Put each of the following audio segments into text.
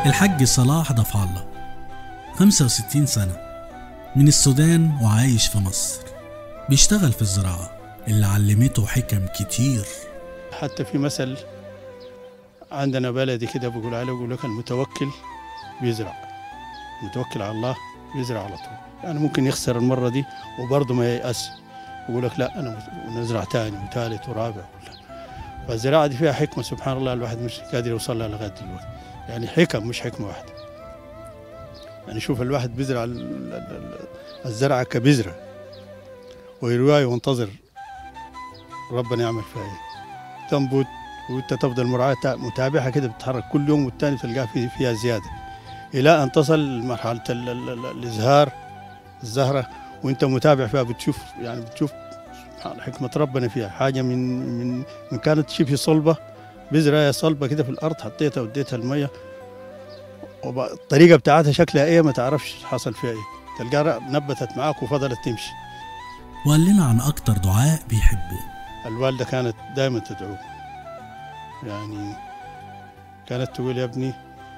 الحاج صلاح ضفع الله 65 سنة من السودان وعايش في مصر، بيشتغل في الزراعة اللي علمته حكم كتير. حتى في مثل عندنا بلدي كده بقول عليه، بقول لك المتوكل بيزرع، المتوكل على الله بيزرع على طول. يعني ممكن يخسر المرة دي وبرضه ما ييأس، يقول لك لا أنا نزرع تاني وثالث ورابع. فالزراعة دي فيها حكمة سبحان الله، الواحد مش قادر يوصل لها لغاية دلوقتي. يعني حكم مش حكمة واحدة. يعني شوف الواحد بيزرع الزرعة كبذرة ويروي وينتظر ربنا يعمل فيها ايه، تنبت وانت تفضل متابعها كده، بتتحرك كل يوم والتاني تلقاها فيها زيادة إلى أن تصل لمرحلة الإزهار، الزهرة، وانت متابع فيها بتشوف حكمة ربنا فيها. حاجة من كانت شبه صلبة، بذرة صلبة كده في الأرض، حطيتها وديتها المية، الطريقة بتاعتها شكلها ايه ما تعرفش حصل فيها ايه، تلقاها نبتت معاك وفضلت تمشي. وقال لنا عن أكتر دعاء بيحبوه. الوالدة كانت دائما تدعو، يعني كانت تقول يا ابني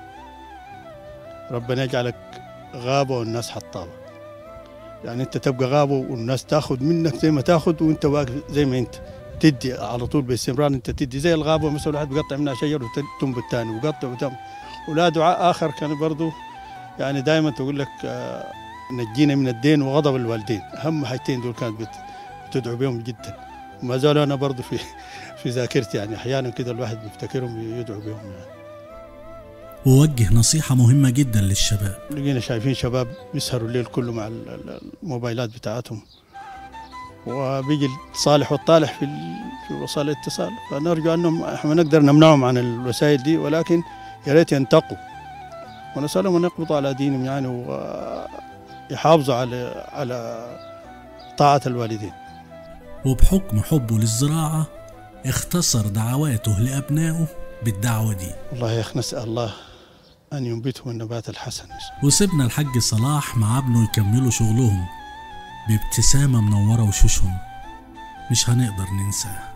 ربنا يجعلك غابة والناس حطابة. يعني انت تبقى غابة والناس تاخد منك زي ما تاخد، وانت واقف زي ما انت تدي على طول باستمرار. انت تدي زي الغابة مثلا، واحد بيقطع منها شجر وتنبت تاني وقطع وتنبت. ولا دعاء آخر كان برضو يعني دائما تقول لك نجينا من الدين وغضب الوالدين. أهم حاجتين دول كانت بتدعو بهم جدا، وما زالوا أنا برضو في ذاكرتي. يعني أحيانا كده الواحد بيفتكرهم يدعو بهم يعني. ووجه نصيحة مهمة جدا للشباب. لقينا شايفين شباب بيسهروا الليل كله مع الموبايلات بتاعتهم، وبيجي الصالح والطالح في وسائل الاتصال. فنرجو أنهم احنا نقدر نمنعهم عن الوسائل دي، ولكن يا ريت ينتقوا، ونسألهم أن يقبضوا على دينهم يعني، ويحافظوا على طاعة الوالدين. وبحكم حبه للزراعة اختصر دعواته لأبنائه بالدعوة دي. والله يا أخي نسأل الله أن ينبتهم النبات الحسن. وسيبنا الحاج صلاح مع ابنه يكملوا شغلهم بابتسامة منورة وشوشهم مش هنقدر ننساها.